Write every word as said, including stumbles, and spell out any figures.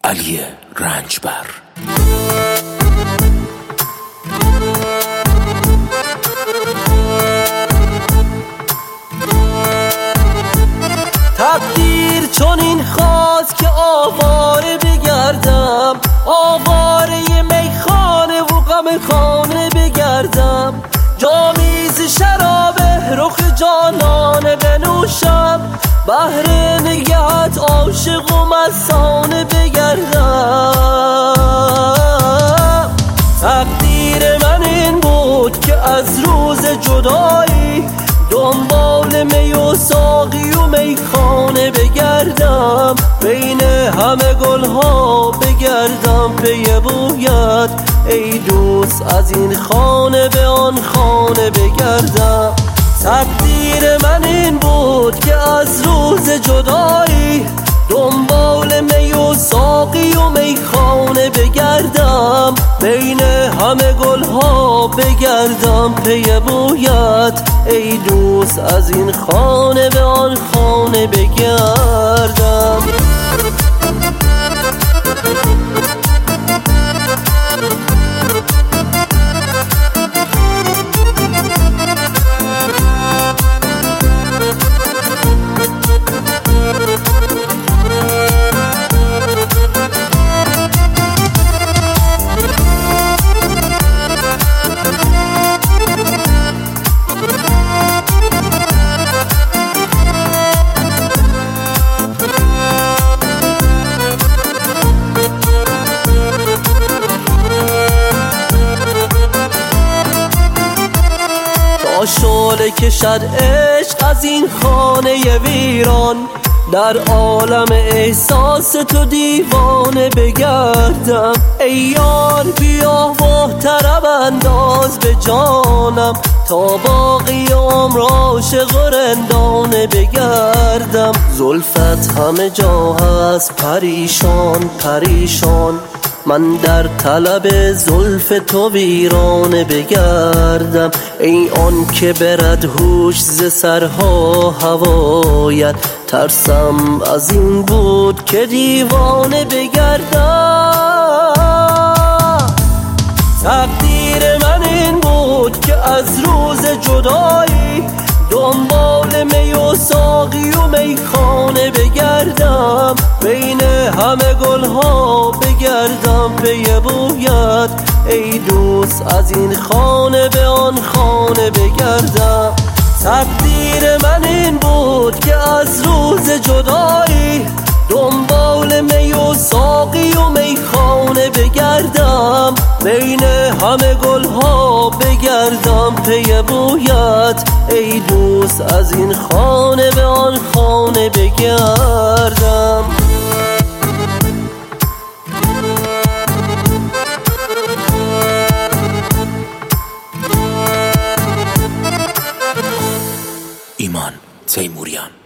علی رنجبر. تقدیر چون این خواست که آواره بگردم، آواره میخانه و غم خانه بگردم، جامیز شراب رخ جانانه بنوشم، بهر نگهت عاشق و مستانه بگردم. تقدیر من این بود که از روز جدایی دنبال می و ساقی و میخانه بگردم، بین همه گلها بگردم پی بویت، ای دوست از این خانه به آن خانه بگردم. تقدیر من این بود که از روز جدایی دنبال می و ساقی و میخانه بگردم، بین همه گلها بگردم پی بویت، ای دوست از این خانه به آن خانه بگردم. شعله کشد عشق از این خانه ویران، در عالم احساس تو دیوانه بگردم، ای یار بیا و طرب انداز به جانم، تا باقی عمر عاشق و رندانه بگردم. زلفت همه جا هست پریشان پریشان، من در طلب زلف تو ویرانه بگردم، ای آن که برد هوش ز سرها هوایت، ترسم از این بود که دیوانه بگردم. تقدیر من این بود که از روز جدایی دنبال می و ساقی و میخانه بگردم، بین همه گلها بگردم پی بویت، ای دوست از این خانه به آن خانه بگردم. تقدیر من این بود که از روز جدایی دنبال می و ساقی و میخانه بگردم، بین همه گلها بگردم پی بویت، ای دوست از این خانه به آن خانه بگردم. ایمان تیموریان.